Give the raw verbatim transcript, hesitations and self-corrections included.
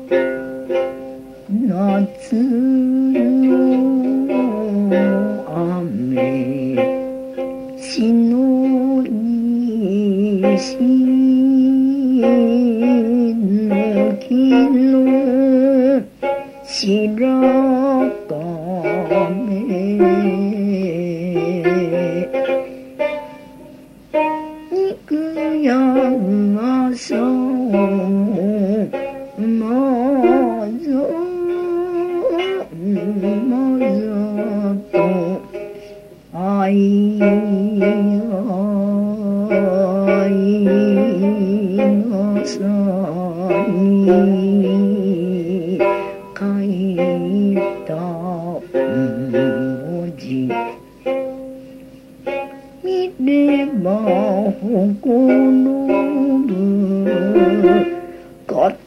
夏の雨しのぎしぬきの白亀肉やまさまざまざと愛愛のさに書いた文字見れば誇る